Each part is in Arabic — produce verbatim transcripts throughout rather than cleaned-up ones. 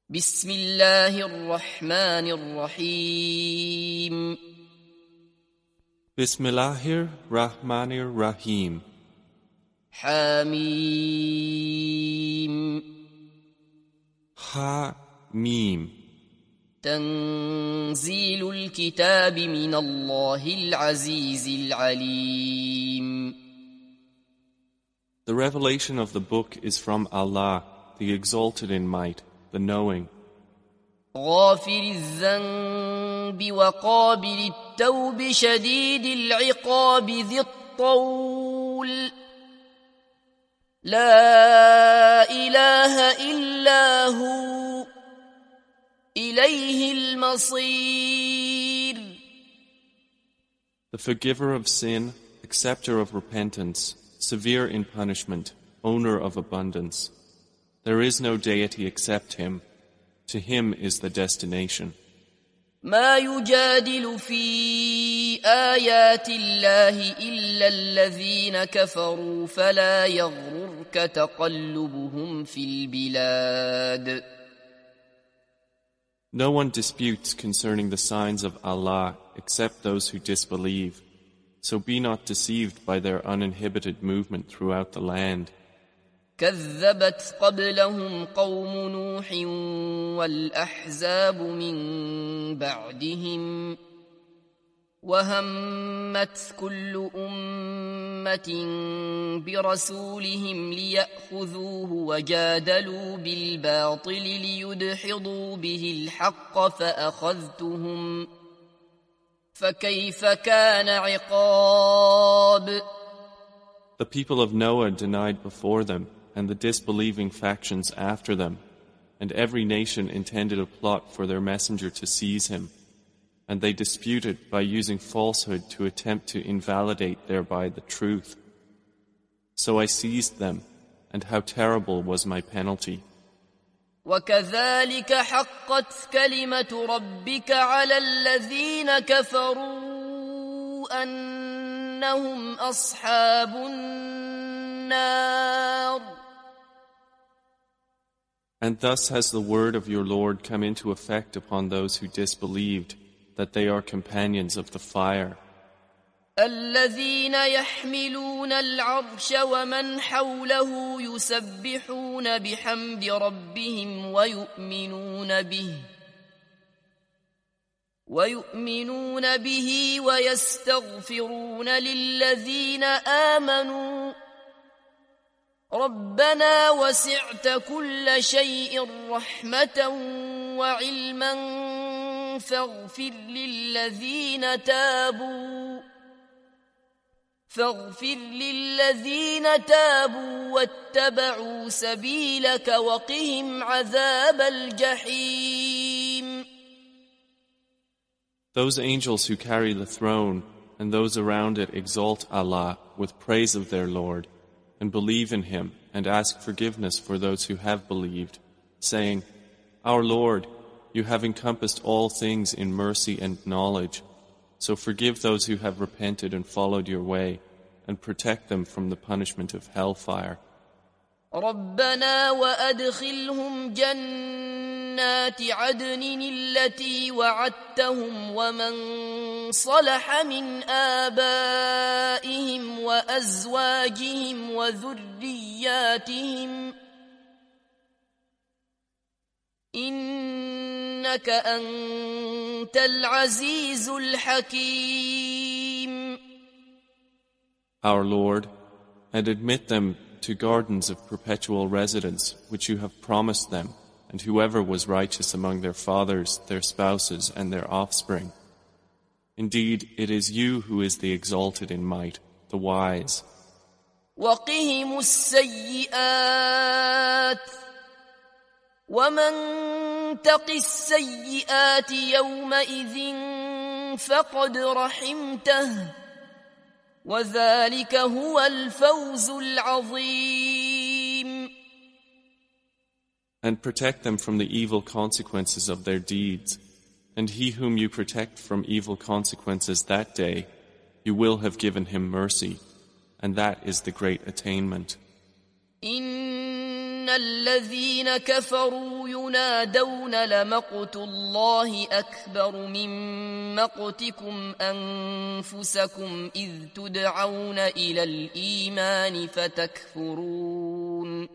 بسم الله الرحمن الرحيم Bismillahir Rahmanir Rahim. حميم Ha Mim. تنزيل الكتاب من الله العزيز العليم. The revelation of the book is from Allah, the exalted in might, the knowing. غافر الذنب وقابل التوب شديد العقاب ذي الطول لا إله إلا هو إليه المصير. The forgiver of sin, acceptor of repentance, severe in punishment, owner of abundance. There is no deity except Him. To Him is the destination. ما يجادل في آيات الله إلا الذين كفروا فلا يغررك تقلبهم في البلاد. No one disputes concerning the signs of Allah except those who disbelieve. So be not deceived by their uninhibited movement throughout the land. كذبت قبلهم قوم نوح والأحزاب من بعدهم وهمت كل أمة برسولهم ليأخذوه وجادلوا بالباطل ليدحضوا به الحق فأخذتهم فكيف كان عقاب. The people of Noah denied before them, and the disbelieving factions after them, and every nation intended a plot for their messenger to seize him, and they disputed by using falsehood to attempt to invalidate thereby the truth. So I seized them, and how terrible was my penalty. وكذلك حقت كلمة ربك على الذين كفروا أنهم أصحاب النار. And thus has the word of your Lord come into effect upon those who disbelieved, that they are companions of the fire. الذين يحملون العرش ومن حوله يسبحون بحمد ربهم ويؤمنون به ويؤمنون به ويستغفرون للذين آمنوا ربنا وسعت كل شيء رحمة وعلما فاغفر للذين تابوا فاغفر للذين تابوا واتبعوا سبيلك وقهم عذاب الجحيم. Those angels who carry the throne and those around it exalt Allah with praise of their Lord, and believe in Him and ask forgiveness for those who have believed, saying, Our Lord, you have encompassed all things in mercy and knowledge, so forgive those who have repented and followed your way, and protect them from the punishment of hellfire. ربنا وأدخلهم جنات عدن التي وعدتهم ومن صلح من آبائهم وأزواجهم وذرياتهم إنك أنت العزيز الحكيم. Our Lord, and admit them to gardens of perpetual residence which you have promised them, and whoever was righteous among their fathers, their spouses, and their offspring. Indeed, it is you who is the exalted in might, the wise. وقهم السيئات ومن تق السيئات يومئذ فقد رحمته وذلك هو الفوز العظيم. And protect them from the evil consequences of their deeds. And he whom you protect from evil consequences that day, you will have given him mercy, and that is the great attainment. إن الذين كفروا ينادون لمقت الله أكبر من مقتكم أنفسكم إذ تدعون إلى الإيمان فتكفرون.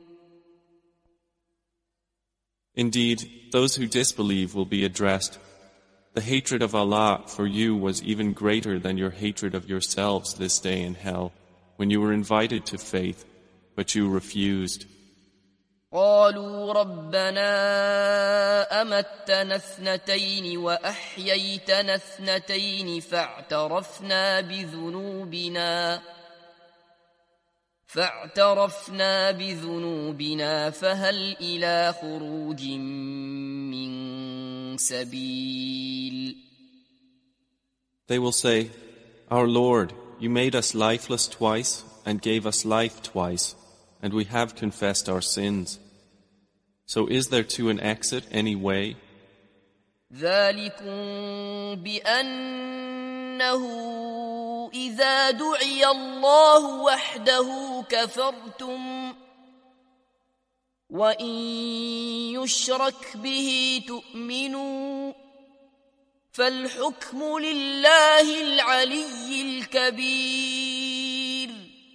Indeed, those who disbelieve will be addressed. The hatred of Allah for you was even greater than your hatred of yourselves this day in hell, when you were invited to faith, but you refused. قالوا ربنا أمتنا اثنتين وأحييتنا اثنتين فاعترفنا بذنوبنا فاعترفنا بذنوبنا فهل إلى خروج من سبيل. They will say, Our Lord, you made us lifeless twice and gave us life twice, and we have confessed our sins. So is there to an exit any way? ذلكم بأنه إذا دعي الله وحده كفرتم وإن يشرك به تؤمنوا فالحكم لله العلي الكبير.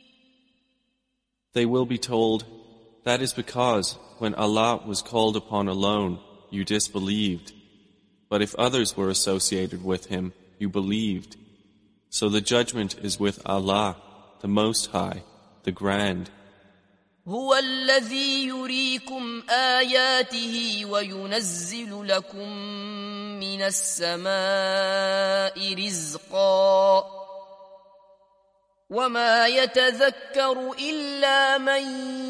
They will be told, that is because when Allah was called upon alone, you disbelieved. But if others were associated with Him, you believed. So the judgment is with Allah, the Most High, the Grand. هو الذي يريكم آياته وينزل لكم من السماء رزقا وما يتذكر إلا من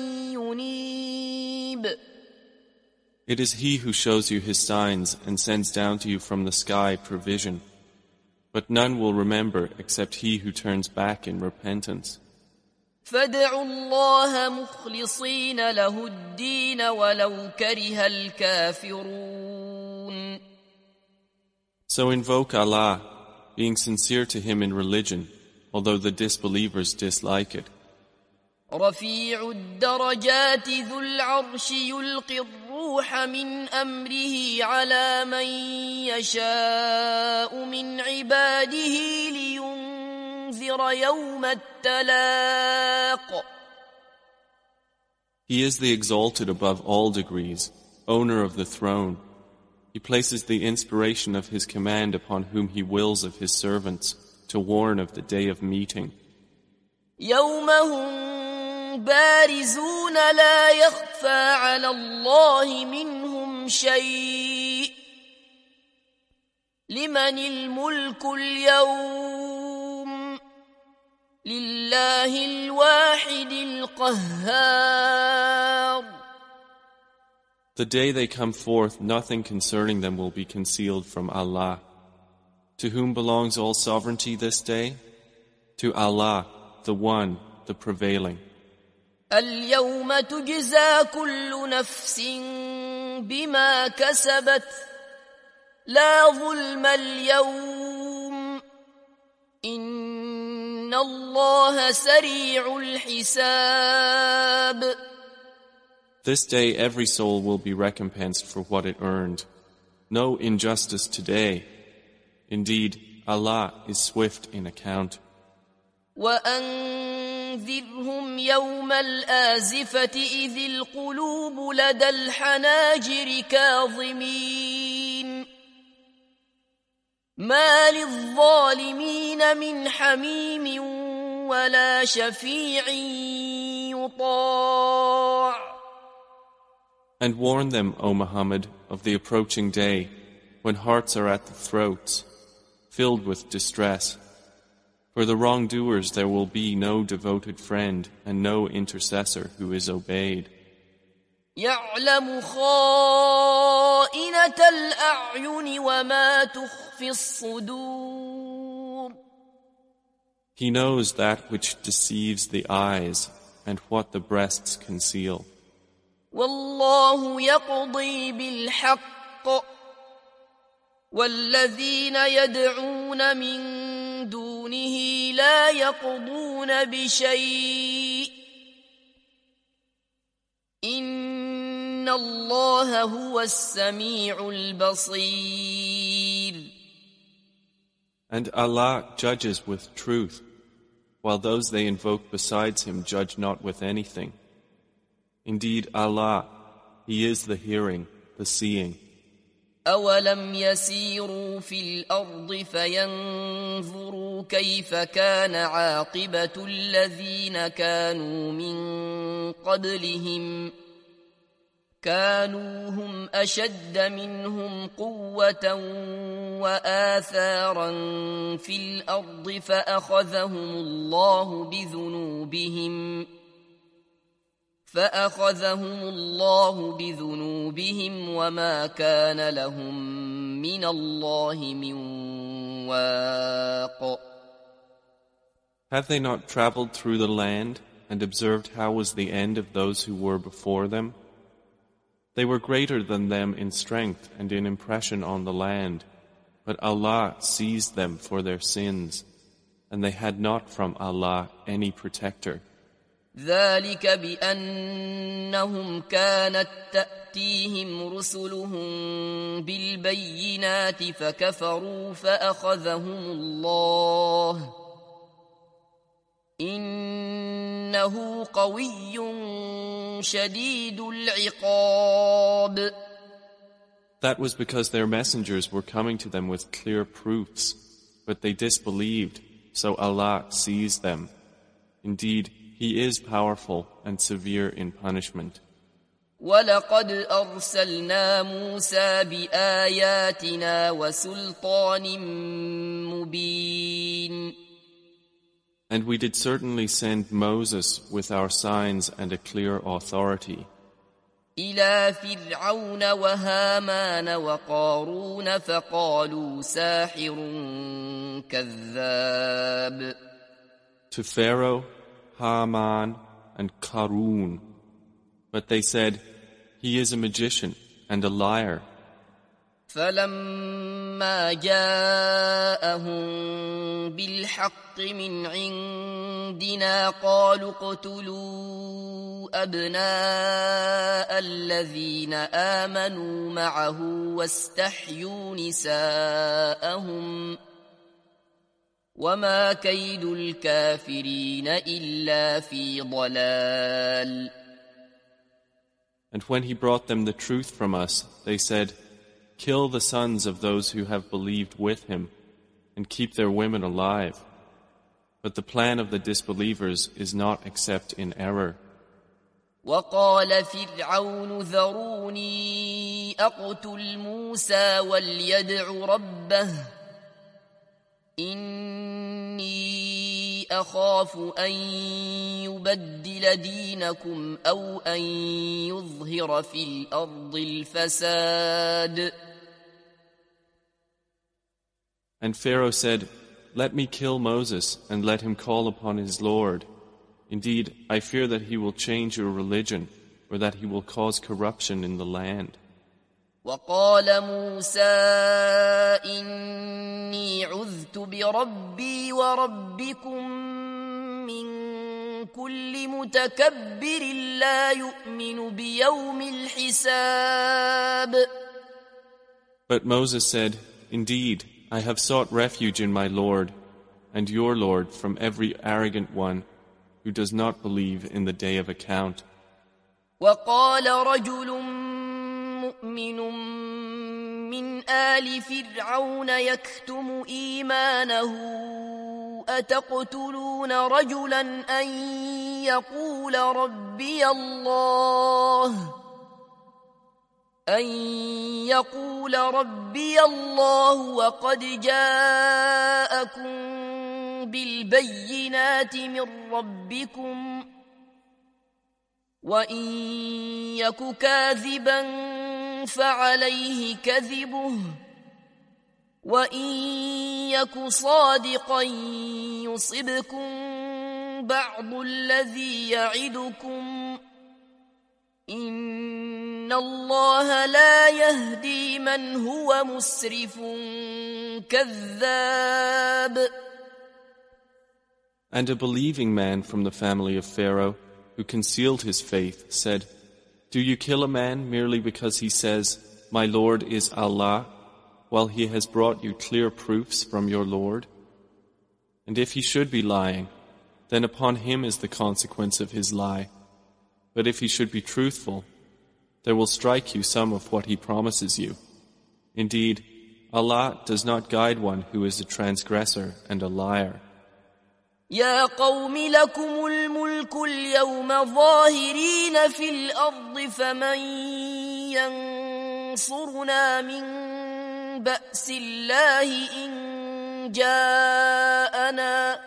ينيب. It is He who shows you His signs and sends down to you from the sky provision. But none will remember except he who turns back in repentance. فادعوا الله مخلصين له الدين ولو كره الكافرون. So invoke Allah, being sincere to Him in religion, although the disbelievers dislike it. رفيع الدرجات ذو العرش يلقي الروح من أمره على من يشاء من عباده لينذر يوم التلاق. He is the exalted above all degrees, owner of the throne. He places the inspiration of His command upon whom He wills of His servants, to warn of the day of meeting. يوم هم بارزون لا يخفى على الله منهم شيء لمن الملك اليوم لله الواحد القهار. The day they come forth, nothing concerning them will be concealed from Allah. To whom belongs all sovereignty this day? To Allah, the One, the Prevailing. اليوم تجزى كل نفس بما كسبت لا ظلم اليوم إن الله سريع الحساب. This day every soul will be recompensed for what it earned. No injustice today. Indeed, Allah is swift in account. وأنذرهم يوم الآزفة إذ القلوب لدى الحناجر كاظمين ما للظالمين من حميم ولا شفيع يطاع. And warn them, O Muhammad, of the approaching day, when hearts are at the throats, filled with distress. For the wrongdoers there will be no devoted friend and no intercessor who is obeyed. يعلم خائنة الأعين وما تخفي الصدور. He knows that which deceives the eyes and what the breasts conceal. والله يقضي بالحق والذين يدعون من دونه لا يقضون بشيء إن إن الله هو السميع البصير. And Allah judges with truth, while those they invoke besides Him judge not with anything. Indeed, Allah, He is the hearing, the seeing. أولم يسيروا في الأرض فينظروا كيف كان عاقبة الذين كانوا من قبلهم كانوا هم أشد منهم قوة وآثارا في الأرض فأخذهم الله بذنوبهم فأخذهم الله بذنوبهم وما كان لهم من الله من واق. Have they not traveled through the land and observed how was the end of those who were before them? They were greater than them in strength and in impression on the land, but Allah seized them for their sins, and they had not from Allah any protector. ذلك بأنهم كانت تأتيهم رسلهم بالبينات فكفروا فأخذهم الله إنه قوي شديد العقاب. That was because their messengers were coming to them with clear proofs, but they disbelieved, so Allah seized them. Indeed, He is powerful and severe in punishment. وَلَقَدْ أَرْسَلْنَا مُوسَى بِآيَاتِنَا وَسُلْطَانٍ مُبِينٍ. And we did certainly send Moses with our signs and a clear authority. إِلَى فِرْعَوْنَ وَهَامَانَ وَقَارُونَ فَقَالُوا سَاحِرٌ كَذَّابٌ. To Pharaoh, Haman, and Qarun. But they said, he is a magician and a liar. فَلَمَّا جَاءَهُم بِالْحَقِّ مِنْ عِندِنَا قَالُوا اقْتُلُوا أَبْنَاءَ الَّذِينَ آمَنُوا مَعَهُ وَاسْتَحْيُوا نِسَاءَهُمْ وَمَا كَيْدُ الْكَافِرِينَ إِلَّا فِي ضَلَالٍ. And when he brought them the truth from us, they said, kill the sons of those who have believed with him, and keep their women alive. But the plan of the disbelievers is not except in error. وَقَالَ فِرْعَوْنُ ذَرُونِي أَقْتُلْ مُوسَى وَلْيَدْعُ رَبَّهُ إِنِّي أَخَافُ أَن يُبَدِّلَ دِينَكُمْ أَوْ أَن يُظْهِرَ فِي الْأَرْضِ الْفَسَادَ. And Pharaoh said, let me kill Moses and let him call upon his Lord. Indeed, I fear that he will change your religion or that he will cause corruption in the land. وقال موسى إني عذت بربي وربكم من كل متكبر لا يؤمن بيوم الحساب. But Moses said, indeed, I have sought refuge in my Lord and your Lord from every arrogant one who does not believe in the day of account. وقال رجل مؤمن من آل فرعون يكتم إيمانه أتقتلون رجلا أن يقول ربي الله أن يقول ربي الله وقد جاءكم بالبينات من ربكم وإن يك كاذبا فعليه كذبه وإن يك صادقا يصبكم بعض الذي يعدكم إن الله لا يهدي من هو مسرف كذاب. And a believing man from the family of Pharaoh who concealed his faith said, Do you kill a man merely because he says, "My Lord is Allah," while he has brought you clear proofs from your Lord? And if he should be lying, then upon him is the consequence of his lie. But if he should be truthful, there will strike you some of what he promises you. Indeed, Allah does not guide one who is a transgressor and a liar. يا قوم لكم الملك اليوم ظاهرين في الأرض فمن ينصرنا من بأس الله إن جاءنا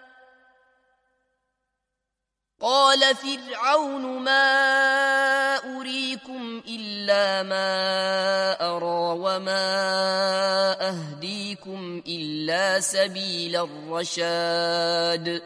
قال فرعون ما أريكم إلا ما أرى وما أهديكم إلا سبيل الرشاد.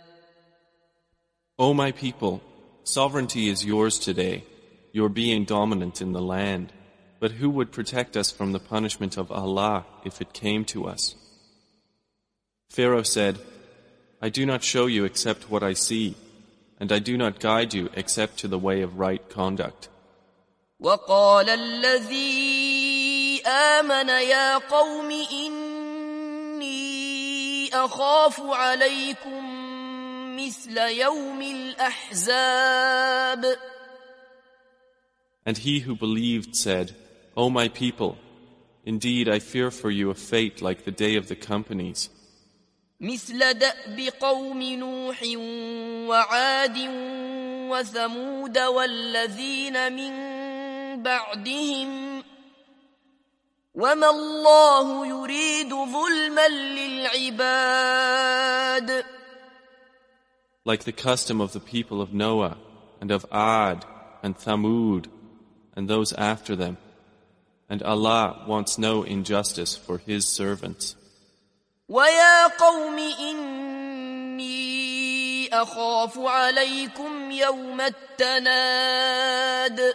O my people, sovereignty is yours today, your being dominant in the land. But who would protect us from the punishment of Allah if it came to us? Pharaoh said, I do not show you except what I see, and I do not guide you except to the way of right conduct. وقال الذي آمن يا قوم إني أخاف عليكم مثل يوم الأحزاب. And he who believed said, O my people, indeed I fear for you a fate like the day of the companies. مثل دأب قوم نوح وعاد وثمود والذين من بعدهم وما الله يريد ظلما للعباد. Like the custom of the people of Noah and of Ad and Thamud and those after them, and Allah wants no injustice for His servants. وَيَا قَوْمِ إِنِّي أَخَافُ عَلَيْكُمْ يَوْمَ التَّنَادِ.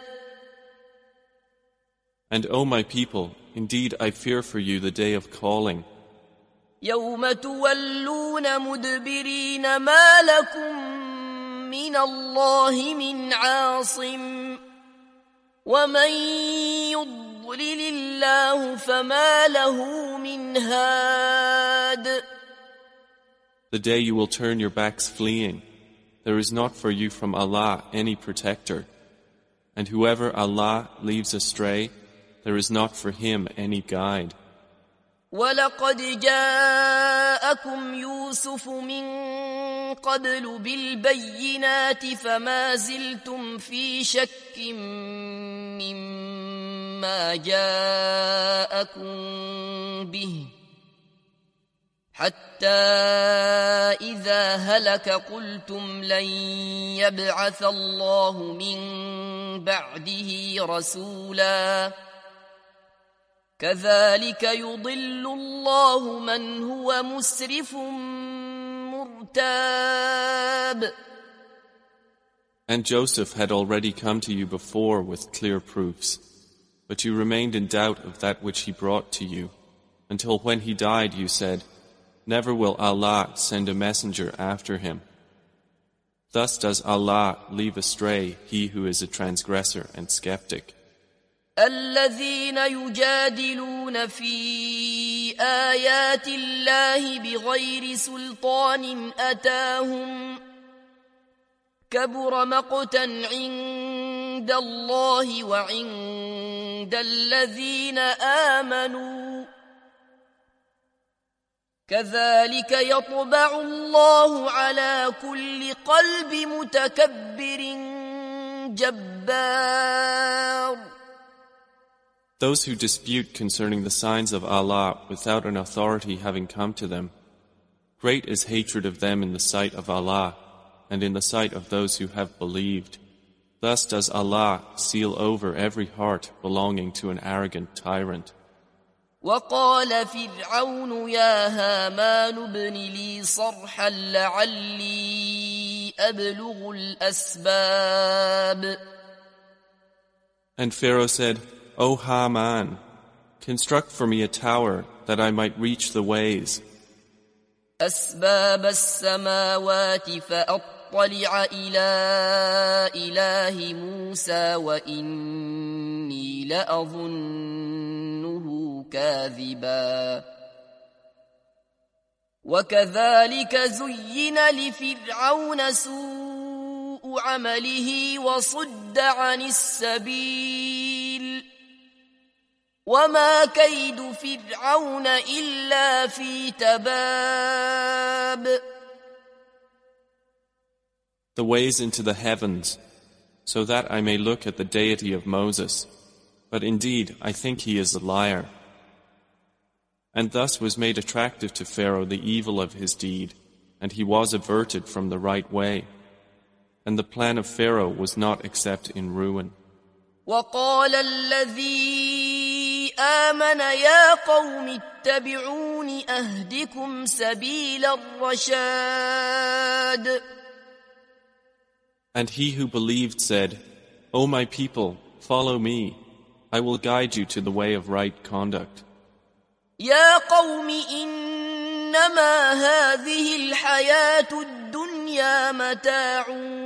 And O my people, indeed I fear for you the day of calling. يَوْمَ تُوَلُّونَ مُدْبِرِينَ مَا لَكُمْ مِنَ اللَّهِ مِنْ عَاصِمٍ وَمَنْ يُضْلِلِ اللَّهُ فَمَا لَهُ مِنْ هَادٍ. The day you will turn your backs fleeing, there is not for you from Allah any protector. And whoever Allah leaves astray, there is not for him any guide. وَلَقَدْ جَاءَكُمْ يُوسُفُ مِنْ قَبْلُ بِالْبَيِّنَاتِ فَمَا زِلْتُمْ فِي شَكٍّ مِّمَّا جَاءَكُمْ بِهِ حَتَّى إِذَا هَلَكَ قُلْتُمْ لَنْ يَبْعَثَ اللَّهُ مِنْ بَعْدِهِ رَسُولًا كذلك يضل الله من هو مسرف مرتاب. And Joseph had already come to you before with clear proofs, but you remained in doubt of that which he brought to you, until when he died you said, Never will Allah send a messenger after him. Thus does Allah leave astray he who is a transgressor and skeptic. الذين يجادلون في آيات الله بغير سلطان أتاهم كبر مقتا عند الله وعند الذين آمنوا كذلك يطبع الله على كل قلب متكبر جبار. Those who dispute concerning the signs of Allah without an authority having come to them, great is hatred of them in the sight of Allah and in the sight of those who have believed. Thus does Allah seal over every heart belonging to an arrogant tyrant. وقال فرعون يا هامان ابن لي صرحا لعلي أبلغ الأسباب. And Pharaoh said, O Haman, construct for me a tower that I might reach the ways. أسباب السماوات فأطلع أطلع إلى إله موسى وإني لأظنه كاذبا وكذلك زين لفرعون سوء عمله وصد عن السبيل وما كيد فرعون إلا في تباب. The ways into the heavens, so that I may look at the deity of Moses, but indeed I think he is a liar. And thus was made attractive to Pharaoh the evil of his deed, and he was averted from the right way. And the plan of Pharaoh was not except in ruin. وقال الذي آمن يا قوم اتبعون أهدكم سبيل الرشاد. And he who believed said, O my people, follow me. I will guide you to the way of right conduct. يا قوم إنما هذه الحياة الدنيا متاع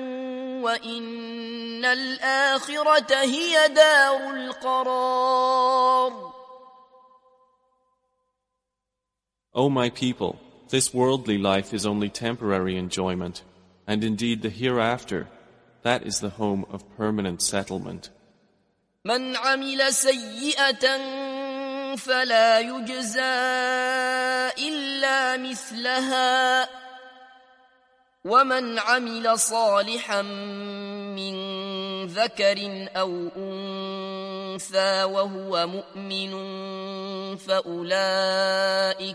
وإن الآخرة هي دار القرار. O my people, this worldly life is only temporary enjoyment, and indeed the hereafter, that is the home of permanent settlement. من عمل سيئة فلا يجزى إلا مثلها ومن عمل صالحا من ذكر أو أنثى وهو مؤمن فأولئك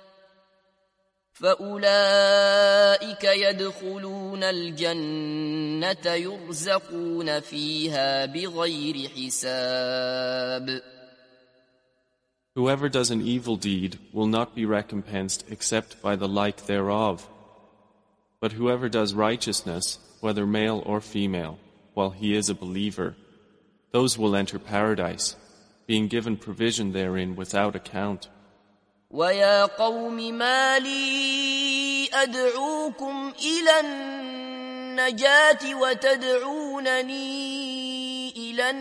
فأولئك يدخلون الجنة يرزقون فيها بغير حساب. Whoever does an evil deed will not be recompensed except by the like thereof. But whoever does righteousness, whether male or female, while he is a believer, those will enter paradise, being given provision therein without account. وَيَا قَوْمِ مَا لِي أَدْعُوكُمْ إِلَى النَّجَاةِ وَتَدْعُونَنِي إِلَى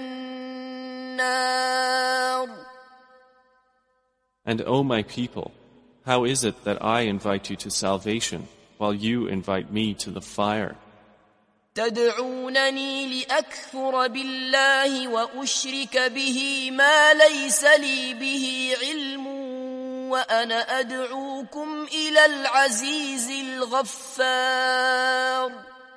النَّارِ. And O my people, how is it that I invite you to salvation, while you invite me to the fire? تدعونني لأكفر بالله وأشرك به ما ليس لي به علم وأنا أدعوكم إلى العزيز الغفار.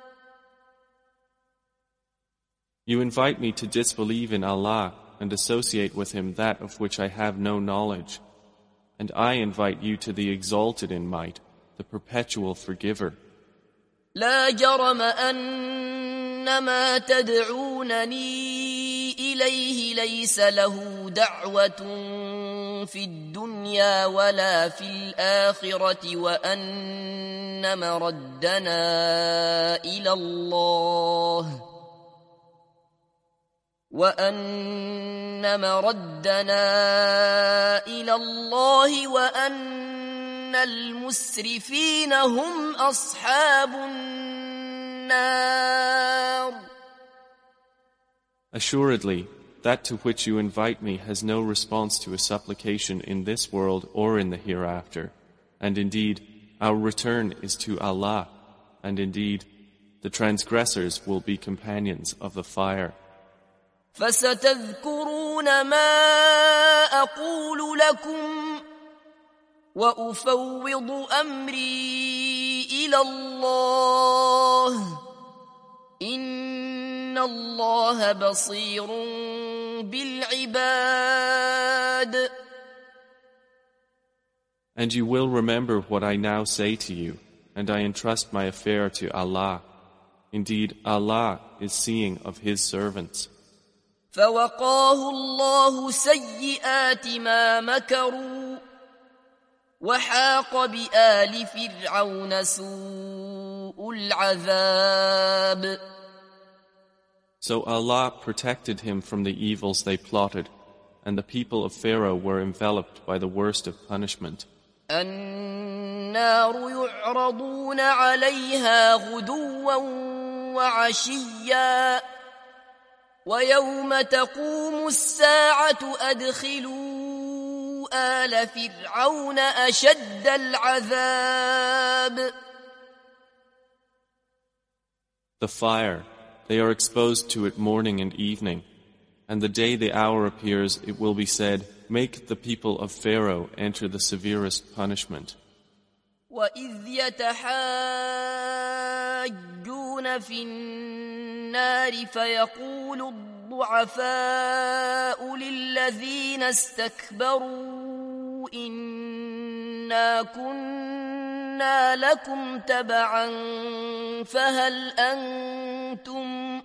You invite me to disbelieve in Allah and associate with Him that of which I have no knowledge. And I invite you to the exalted in might, the perpetual forgiver. لا جرم أن ما تدعونني إليه ليس له دعوة في الدنيا ولا في الآخرة وأن مردنا إلى الله وأن مردنا إلى الله وأن المسرفين هم أصحاب النار. Assuredly, that to which you invite me has no response to a supplication in this world or in the hereafter. And indeed, our return is to Allah. And indeed, the transgressors will be companions of the fire. فستذكرون ما أقول لكم وأفوض أمري إلى الله إن الله بصير بالعباد. And you will remember what I now say to you, and I entrust my affair to Allah. Indeed, Allah is seeing of His servants. فوقاه الله سيئات ما مكروا وحاق بآل فرعون سوء العذاب. So Allah protected him from the evils they plotted, and the people of Pharaoh were enveloped by the worst of punishment. النار يعرضون عليها غدوا وعشيا ويوم تقوم الساعة أدخلوا آل فرعون أشد العذاب. The fire, they are exposed to it morning and evening, and the day the hour appears it will be said, make the people of Pharaoh enter the severest punishment. وَإِذْ يَتَحَاجُّونَ فِي النَّارِ فَيَقُولُ الضُّعَفَاءُ لِلَّذِينَ اسْتَكْبَرُوا إِنَّا كُنَّا لَكُمْ تَبَعًا فَهَلْ أَنْتُمْ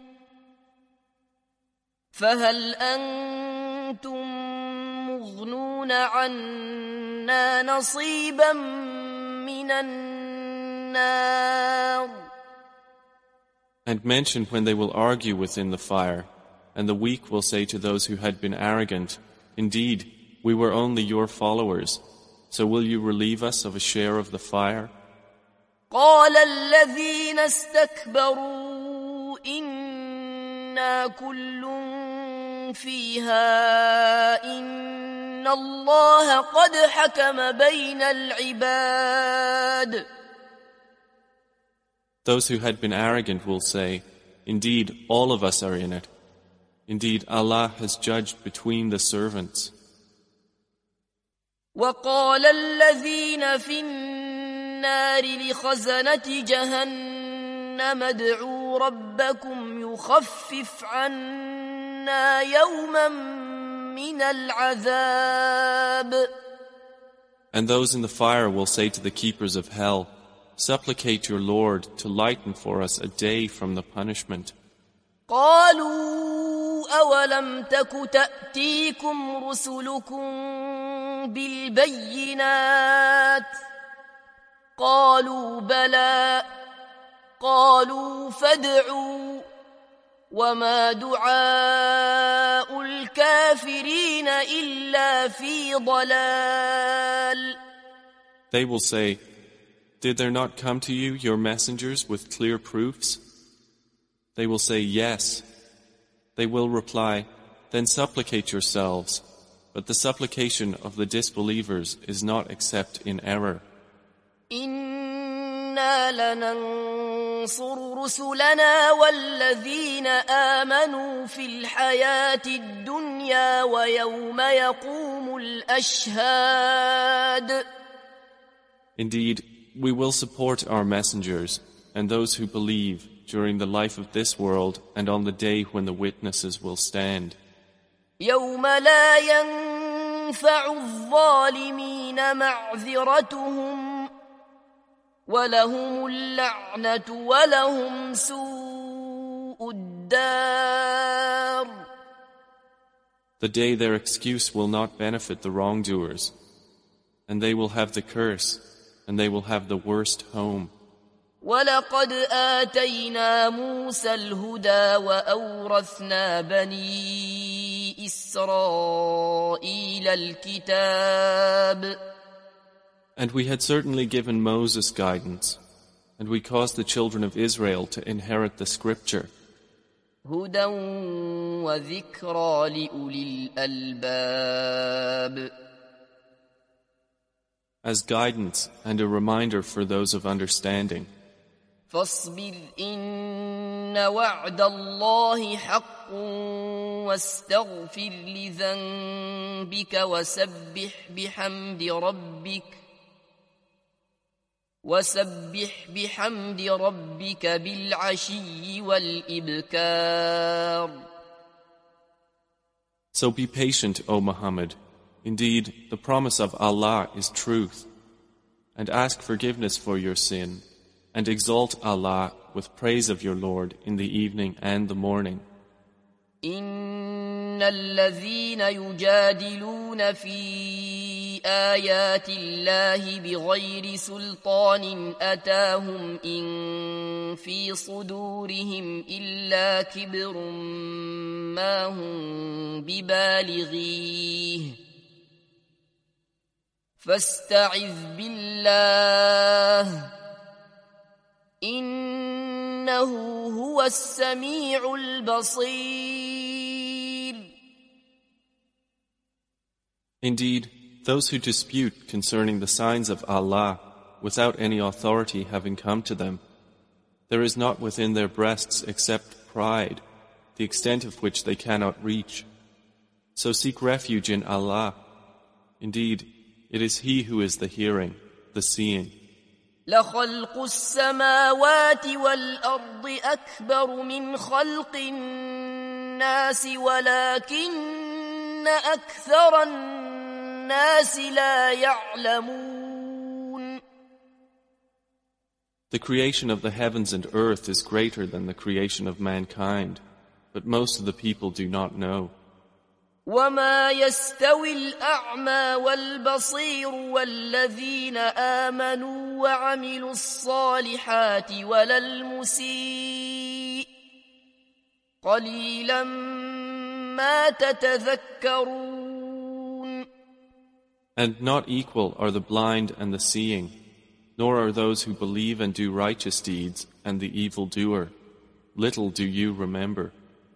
فَهَلْ أَنْتُمْ مُغْنُونَ عَنَّا نَصِيبًا مِنَ النَّارِ. And mention when they will argue within the fire, and the weak will say to those who had been arrogant, indeed, we were only your followers, so will you relieve us of a share of the fire? قَالَ الَّذِينَ اسْتَكْبَرُوا إِنَّا كُلٌّ فِيهَا إِنَّ اللَّهَ قَدْ حَكَمَ بَيْنَ الْعِبَادِ. Those who had been arrogant will say, indeed, all of us are in it. Indeed, Allah has judged between the servants. وَقَالَ الَّذِينَ فِي النَّارِ لِخَزَنَةِ جَهَنَّمَ ادْعُوا رَبَّكُمْ يُخَفِّفْ عَنَّا يَوْمًا مِنَ الْعَذَابِ. And those in the fire will say to the keepers of hell, supplicate your Lord to lighten for us a day from the punishment. قالوا أولم تك تأتيكم رسلكم بالبينات قالوا بلى قالوا فادعوا وما دعاء الكافرين إلا في ضلال. They will say, did there not come to you your messengers with clear proofs? They will say, yes. They will reply, then supplicate yourselves. But the supplication of the disbelievers is not except in error. إِنَّا لَنَنصُرُ رُسُلَنَا وَالَّذِينَ آمَنُوا فِي الْحَيَاةِ الدُّنْيَا وَيَوْمَ يَقُومُ الْأَشْهَادُ. Indeed, we will support our messengers and those who believe during the life of this world and on the day when the witnesses will stand. يَوْمَ لَا يَنفَعُ الظَّالِمِينَ مَعْذِرَتُهُمْ وَلَهُمُ اللَّعْنَةُ وَلَهُمْ سُوءُ الدَّارِ. The day their excuse will not benefit the wrongdoers, and they will have the curse, and they will have the worst home. وَلَقَدْ آتَيْنَا مُوسَى الْهُدَى وَأَوْرَثْنَا بَنِي إِسْرَائِيلَ الْكِتَابَ. And we had certainly given Moses guidance, and we caused the children of Israel to inherit the scripture. هُدًى وَذِكْرَى لِأُولِي الْأَلْبَابِ. As guidance and a reminder for those of understanding. فاصبر إن وعد الله حق واستغفر لذنبك وسبح بحمد ربك وسبح بحمد ربك بالعشي والإبكار. So be patient, O Muhammad. Indeed, the promise of Allah is truth. And ask forgiveness for your sin, and exalt Allah with praise of your Lord in the evening and the morning. إن الذين يجادلون في آيات الله بغير سلطان أتاهم إن في صدورهم إلا كبر ما هم ببالغيه فاستعذ بالله إنه هو السميع البصير. Indeed, those who dispute concerning the signs of Allah without any authority having come to them, there is not within their breasts except pride, the extent of which they cannot reach. So seek refuge in Allah. Indeed, it is He who is the hearing, the seeing. لخلق السماوات والأرض أكبر من خلق الناس ولكن أكثر الناس لا يعلمون. The creation of the heavens and earth is greater than the creation of mankind, but most of the people do not know. وما يستوي الأعمى والبصير والذين آمنوا وعملوا الصالحات ولا المسيء قليلا ما تتذكرون. And not equal are the blind and the seeing, nor are those who believe and do righteous deeds and the evildoer. Little do you remember.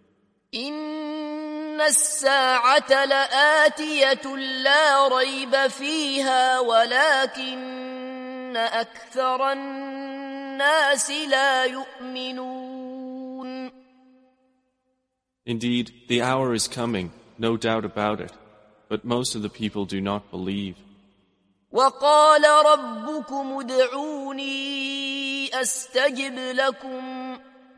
إن الساعة لآتية لا ريب فيها ولكن أكثر الناس لا يؤمنون. Indeed, the hour is coming, no doubt about it, but most of the people do not believe. وقال ربكم ادعوني أستجب لكم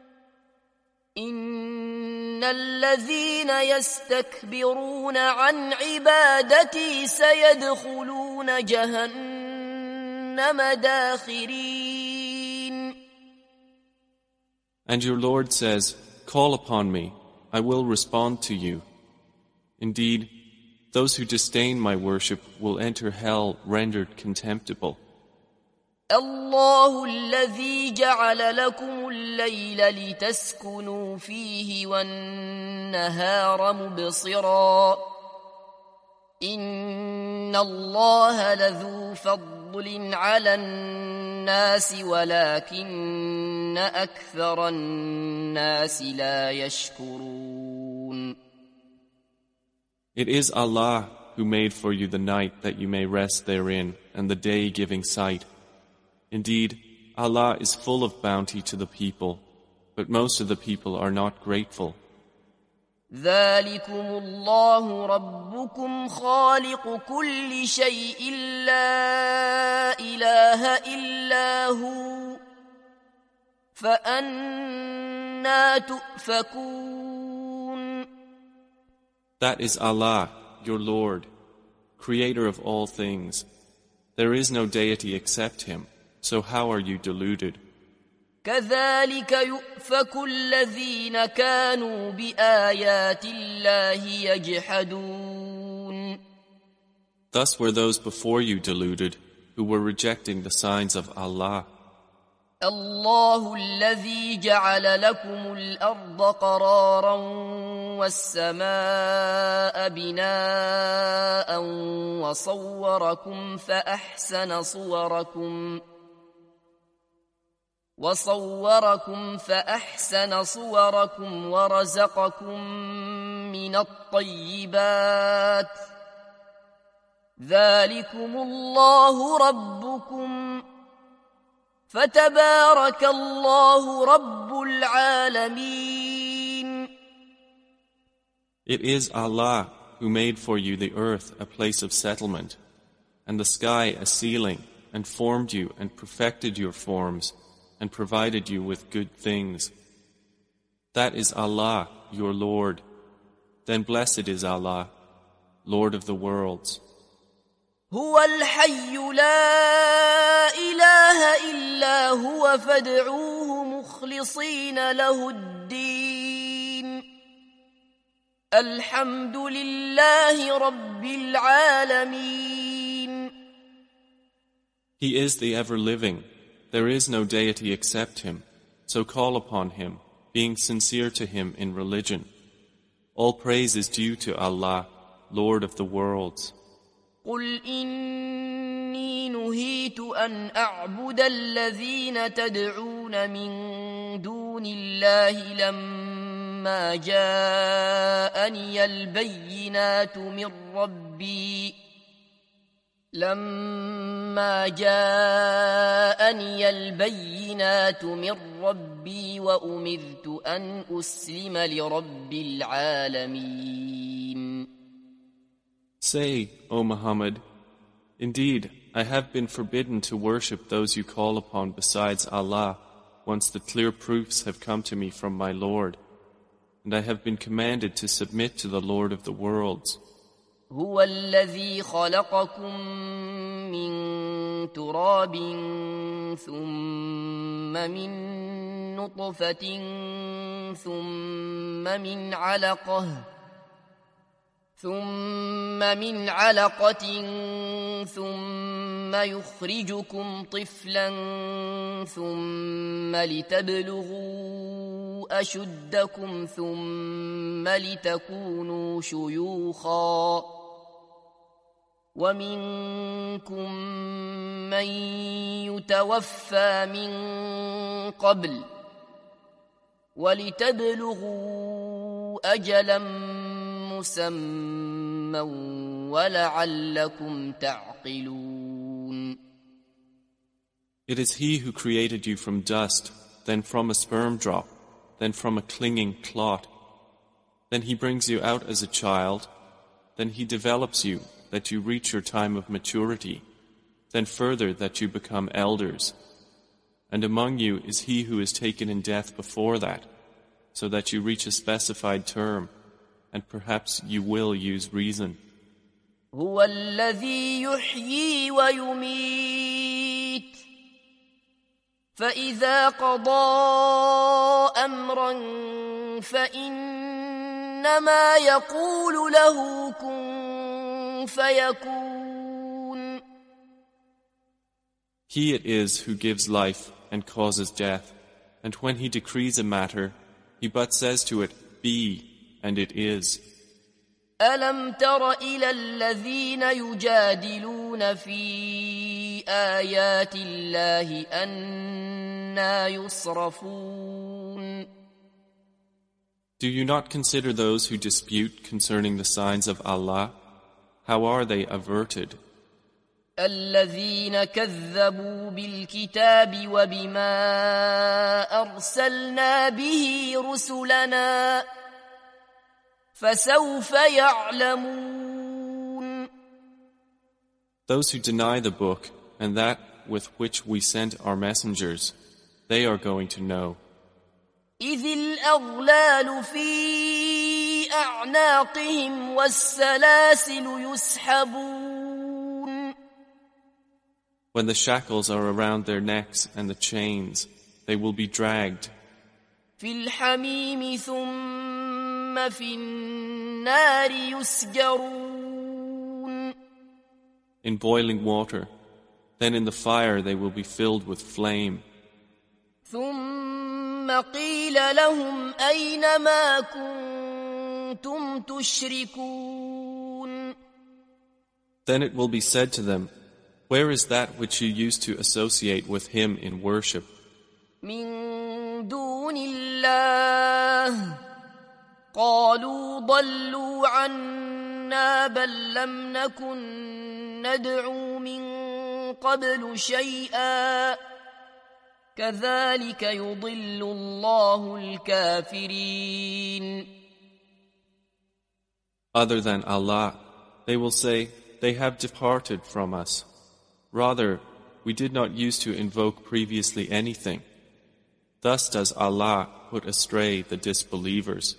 إن الذين يستكبرون عن عبادتي سيدخلون جهنم داخرين. And your Lord says, call upon me, I will respond to you. Indeed, those who disdain my worship will enter hell rendered contemptible. الله الذي جعل لكم الليل لتسكنوا فيه والنهار مبصرا إن الله لذو فضل على الناس ولكن أكثر الناس لا يشكرون. It is Allah who made for you the night that you may rest therein and the day giving sight. Indeed, Allah is full of bounty to the people, but most of the people are not grateful. ذلكم الله ربكم خالق كل شيء لا إله إلا هو فأنى تؤفكون. That is Allah, your Lord, creator of all things. There is no deity except Him. So how are you deluded? كذلك يؤفك الذين كانوا بآيات الله يجحدون. Thus were those before you deluded, who were rejecting the signs of Allah. الله الذي جعل لكم الأرض قرارا والسماء بناء وصوركم فأحسن صوركم وصوركم فأحسن صوركم ورزقكم من الطيبات ذلكم الله ربكم فتبارك الله رب العالمين. It is Allah who made for you the earth a place of settlement, and the sky a ceiling, and formed you and perfected your forms, and provided you with good things. That is Allah, your Lord. Then blessed is Allah, Lord of the worlds. هو الحي لا إله إلا هو فادعوه مخلصين له الدين الحمد لله رب العالمين. He is the ever-living. There is no deity except Him. So call upon Him, being sincere to Him in religion. All praise is due to Allah, Lord of the worlds. قل إني نهيت أن أعبد الذين تدعون من دون الله لما جاءني البينات من ربي لما جاءني البينات من ربي وأمرت أن أسلم لرب العالمين. Say, O Muhammad, indeed, I have been forbidden to worship those you call upon besides Allah once the clear proofs have come to me from my Lord, and I have been commanded to submit to the Lord of the worlds. هو الذي خلقكم من تراب ثم من نطفة ثم من علقة ثم من علقة ثم يخرجكم طفلا ثم لتبلغوا أشدكم ثم لتكونوا شيوخا ومنكم من يتوفى من قبل ولتبلغوا أجلا مسمى ولعلكم تعقلون. It is He who created you from dust, then from a sperm drop, then from a clinging clot. Then He brings you out as a child, then He develops you that you reach your time of maturity, then further that you become elders. And among you is he who is taken in death before that, so that you reach a specified term, and perhaps you will use reason. هو الذي يحيي ويميت فإذا قضى أمرا فإنما يقول له كن فيكون. He it is who gives life and causes death, and when he decrees a matter, he but says to it, be, and it is. ألم تر إلى الذين يجادلون في آيات الله أنى يصرفون. Do you not consider those who dispute concerning the signs of Allah? How are they averted? الذين كذبوا بالكتاب وبما أرسلنا به رسلنا فسوف يعلمون. Those who deny the book and that with which we sent our messengers, they are going to know. إذ الأغلال في أعناقهم والسلاسل يسحبون. When the shackles are around their necks and the chains, they will be dragged. في الحميم ثم في النار يسجرون. In boiling water, then in the fire they will be filled with flame. ثم قيل لهم أين ما كنتم تشركون. Then it will be said to them, where is that which you used to associate with him in worship? من دون الله قالوا ضلوا عنا بل لم نكن ندعو من قبل شيئا كذلك يضل الله الكافرين. Other than Allah, they will say, they have departed from us. Rather, we did not use to invoke previously anything. Thus does Allah put astray the disbelievers.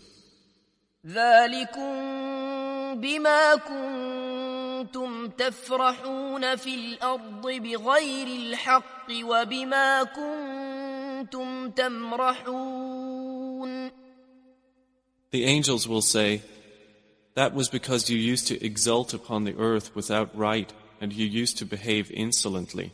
ذلكم بما كنتم تفرحون في الأرض بغير الحق وبما كنتم تمرحون. The angels will say, that was because you used to exult upon the earth without right, and you used to behave insolently.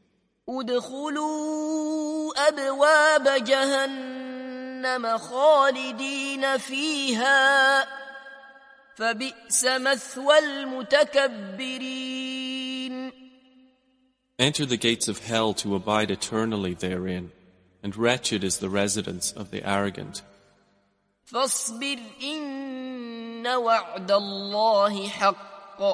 ادخلوا أبواب جهنم خالدين فيها فبئس مثوى المتكبرين. Enter the gates of hell to abide eternally therein, and wretched is the residence of the arrogant. فاصبر إن وعد الله حق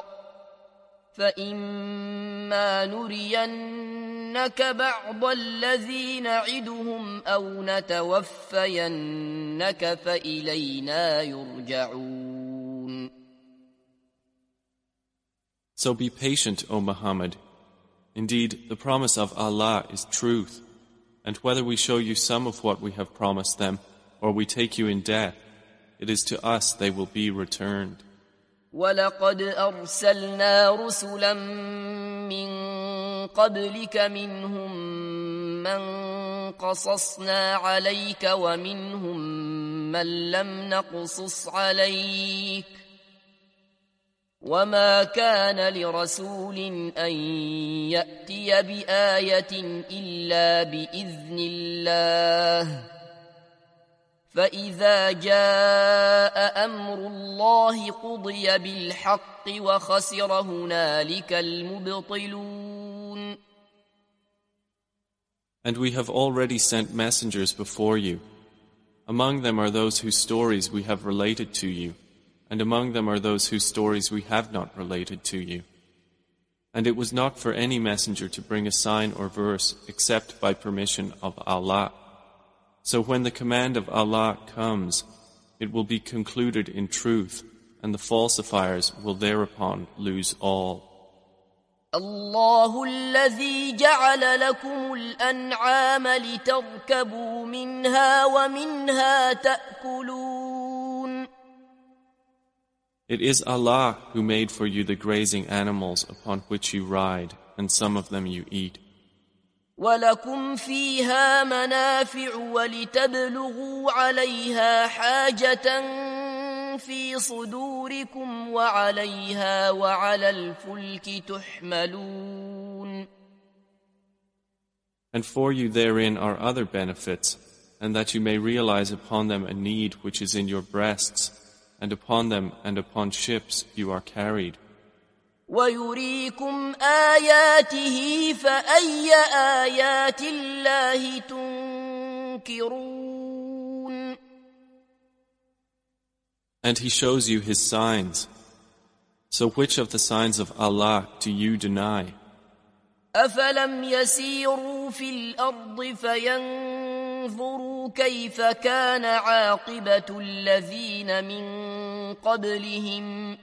فإما نرينك بعض الذي نعدهم أو نتوفينك فإلينا يرجعون. So be patient, O Muhammad. Indeed, the promise of Allah is truth, and whether we show you some of what we have promised them, or we take you in death, it is to us they will be returned. وَلَقَدْ أَرْسَلْنَا رُسُلًا مِّن قَبْلِكَ مِنْهُم مَّن قَصَصْنَا عَلَيْكَ وَمِنْهُم مَّن لَّمْ نَقْصُصْ عَلَيْكَ وَمَا كَانَ لِرَسُولٍ أَن يَأْتِيَ بِآيَةٍ إِلَّا بِإِذْنِ اللَّهِ فإذا جاء أمر الله قضي بالحق وخسر هنالك المبطلون. And we have already sent messengers before you. Among them are those whose stories we have related to you, and among them are those whose stories we have not related to you. And it was not for any messenger to bring a sign or verse except by permission of Allah. So when the command of Allah comes, it will be concluded in truth, and the falsifiers will thereupon lose all. الله الذي جعل لكم الأنعام لتركبوا منها ومنها تأكلون. It is Allah who made for you the grazing animals upon which you ride, and some of them you eat. وَلَكُمْ فِيهَا مَنَافِعُ وَلِتَبْلُغُوا عَلَيْهَا حَاجَةً فِي صُدُورِكُمْ وَعَلَيْهَا وَعَلَى الْفُلْكِ تُحْمَلُونَ. And for you therein are other benefits, and that you may realize upon them a need which is in your breasts, and upon them and upon ships you are carried. وَيُرِيكُمْ آيَاتِهِ فَأَيَّ آيَاتِ اللَّهِ تُنكِرُونَ. And He shows you His signs. So which of the signs of Allah do you deny? أَفَلَمْ يَسِيرُوا فِي الْأَرْضِ فَيَنظُرُوا كَيْفَ كَانَ عَاقِبَةُ الَّذِينَ مِن قَبْلِهِمْ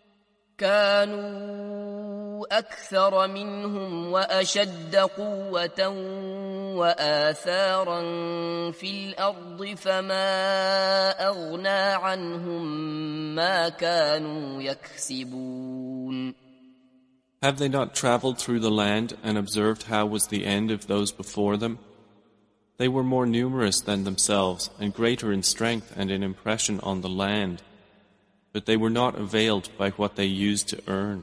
كانوا أكثر منهم وأشد قوة وآثارا في الأرض فما أغنى عنهم ما كانوا يكسبون. Have they not traveled through the land and observed how was the end of those before them? They were more numerous than themselves and greater in strength and in impression on the land. But they were not availed by what they used to earn.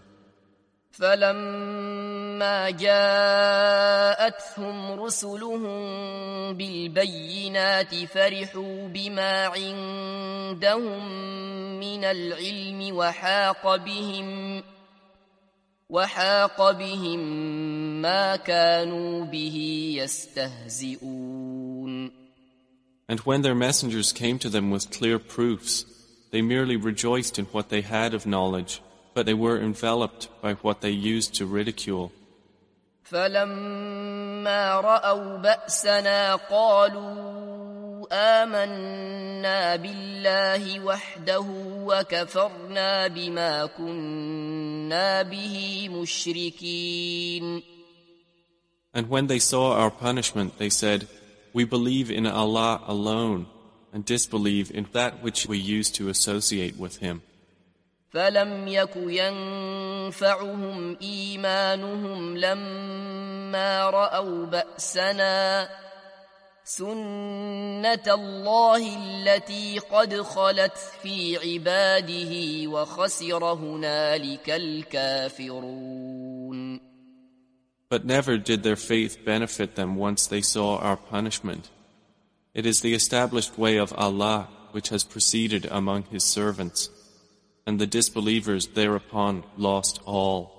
فَلَمَّا جَاءَتْهُمْ رُسُلُهُم بِالْبَيِّنَاتِ فَرِحُوا بِمَا عِندَهُم مِّنَ الْعِلْمِ وَحَاقَ بِهِم وَحَاقَ بِهِم مَّا كَانُوا بِهِ يَسْتَهْزِئُونَ. And when their messengers came to them with clear proofs, they merely rejoiced in what they had of knowledge, but they were enveloped by what they used to ridicule. فَلَمَّا رَأَوْا بَأْسَنَا قَالُوا آمَنَّا بِاللَّهِ وَحْدَهُ وَكَفَرْنَا بِمَا كُنَّا بِهِ مُشْرِكِينَ. And when they saw our punishment, they said, "We believe in Allah alone, and disbelieve in that which we used to associate with Him." فَلَمْ يَكُ يَنفَعُهُمْ إِيمَانُهُمْ لَمَّا رَأَوْا بَأْسَنَا سُنَّةَ اللَّهِ الَّتِي قَدْ خَلَتْ فِي عِبَادِهِ وَخَسِرَ هُنَالِكَ الْكَافِرُونَ. But never did their faith benefit them once they saw our punishment. It is the established way of Allah which has proceeded among His servants, and the disbelievers thereupon lost all.